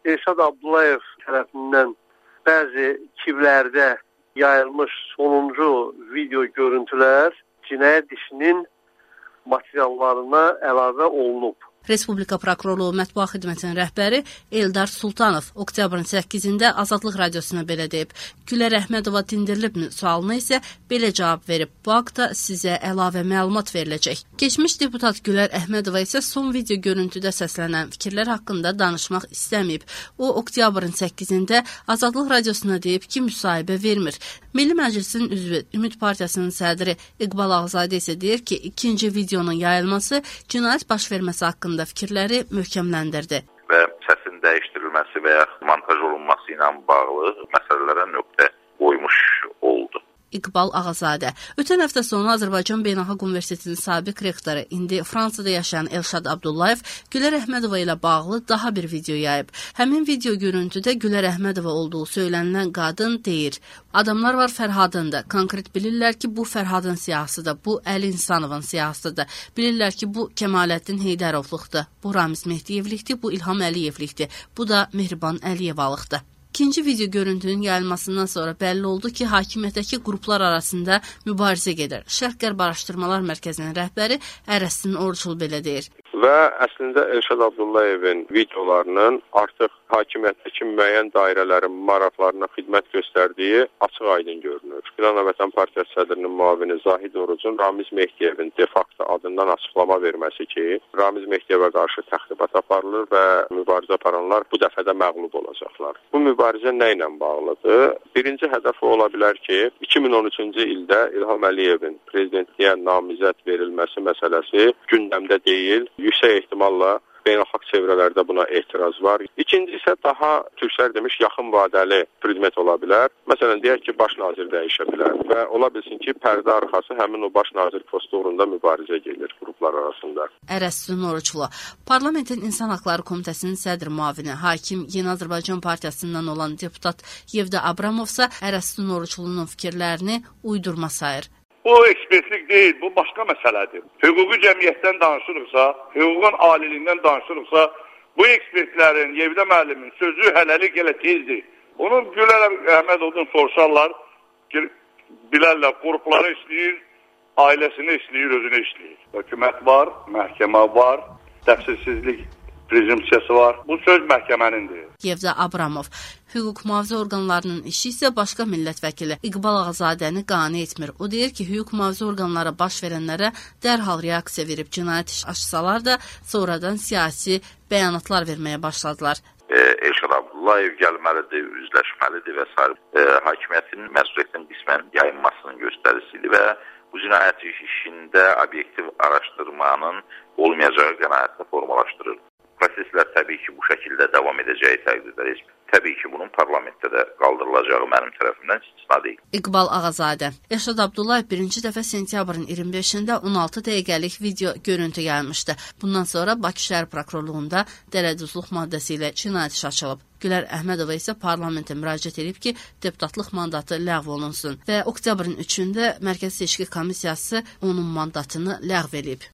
Elşad Abdullayev tərəfindən bəzi kiblərdə yayılmış sonuncu video görüntülər cinayət işinin materiallarına əlavə olunub. Respublika Prokurorluğu Mətbuat Xidmətinin rəhbəri Eldar Sultanov oktyabrın 8-də Azadlıq Radiosuna belə deyib. Gülər Əhmədova dindirilibmi sualına isə belə cavab verib. Bu haqda sizə əlavə məlumat veriləcək. Keçmiş deputat Gülər Əhmədova isə son video görüntüdə səslənən fikirlər haqqında danışmaq istəməyib. O, oktyabrın 8-də Azadlıq Radiosuna deyib ki, müsahibə vermir. Milli Məclisin üzvü Ümid Partiyasının sədri İqbal Ağazadə isə deyir ki, ikinci videonun yayılması cinayət baş verməsi haqqında fikirləri möhkəmləndirdi. Və səsin dəyişdirilməsi və ya montaj olunması ilə bağlı məsələlərə nöqtə qoymuş oldu. İqbal Ağazadə. Ötən həftə sonu Azərbaycan Beynəlxalq Universitetinin sabiq rektoru, indi Fransada yaşayan Elşad Abdullayev Gülər Əhmədova ilə bağlı daha bir video yayıb. Həmin video görüntüdə Gülər Əhmədova olduğu söylənilən qadın deyir. Adamlar var Fərhadında. Konkret bilirlər ki, bu Fərhadın siyahısıdır, bu Əli İnsanovun siyahısıdır. Bilirlər ki, bu Kəmaləddin Heydərovluqdur, bu Ramiz Mehdiyevlikdir, bu İlham Əliyevlikdir, bu da Mehriban Əliyevalıqdır. İkinci video görüntünün yayılmasından sonra bəlli oldu ki, hakimiyyətdəki qruplar arasında mübarizə gedir. Şərq-Qərb Araşdırmalar Mərkəzinin rəhbəri Ərəstin Oruçlu belə deyir. Və əslində Elşad Abdullayevin videolarının artıq hakimiyyətdəki müəyyən dairələrin maraqlarına xidmət göstərdiyi açıq-aydın görünür. İran Vətən Partiyası sədrinin müavini Zahid Orucun Ramiz Mehdiyevin de facto adından açıqlama verməsi ki, Ramiz Mehdiyevə qarşı təxribat aparılır və mübarizə aparanlar bu dəfə də məğlub olacaqlar. Bu mübarizə nə ilə bağlıdır? Birinci hədəfi ola bilər ki, 2013-cü ildə İlham Əliyevin prezidentliyə namizəd verilməsi məsələsi gündəmdə deyil. Yüksək ehtimalla beynəlxalq çevrələrdə buna etiraz var. İkinci isə daha türklər demiş yaxın vadəli predmet ola bilər. Məsələn, deyək ki, baş nazir dəyişə bilər və ola bilsin ki, pərdə arxası həmin o baş nazir postu uğrunda mübarizə gedir qruplar arasında. Ərəstin Oruçlu. Parlamentin İnsan Haqları Komitəsinin sədr müavini, hakim Yeni Azərbaycan Partiyasından olan deputat Yevda Abramov isə Ərəstin Oruçlunun fikirlərini uydurma sayır. Bu ekspertlik deyil, bu başqa məsələdir. Hüquqi cəmiyyətdən danışırıqsa, hüququn aliliyindən danışırıqsa, bu ekspertlərin, Yevdə müəllimin sözü hələlik elə tezdir. Onun Gülər Əhmədovdan soruşarlar, bilərlər, qrupları işləyir, ailəsini işləyir, özünü işləyir. Hökumət var, məhkəmə var, təqsirsizlik prezumpsiyası var. Bu söz məhkəmənindir. Yevda Abramov. Hüquq mühafizə orqanlarının işi isə başqa millət vəkili İqbal Ağazadəni qane etmir. O deyir ki, hüquq mühafizə orqanları baş verənlərə dərhal reaksiya verib cinayət iş açsalar da sonradan siyasi bəyanatlar verməyə başladılar. Elşad Abdullayev gəlməlidir, üzləşməlidir və s. Hakimiyyətin məsuliyyətinin qismən yayınmasının göstərisidir və bu cinayət işində obyektiv araşdırmanın olmayacağı qənaətini formalaşdırır. Proseslər təbii ki, bu şəkildə davam edəcəyi təqdirdə təbii ki, bunun parlamentdə də qaldırılacağı mənim tərəfimdən istisna deyil. İqbal Ağazadə. Elşad Abdullayev birinci dəfə sentyabrın 25-də 16 dəqiqəlik video görüntü yayılmışdı. Bundan sonra Bakı Şəhər Prokurorluğunda dələduzluq maddəsi ilə cinayət işi açılıb. Gülər Əhmədova isə parlamentə müraciət edib ki, deputatlıq mandatı ləğv olunsun və oktyabrın 3-də Mərkəzi Seçki Komissiyası onun mandatını ləğv edib.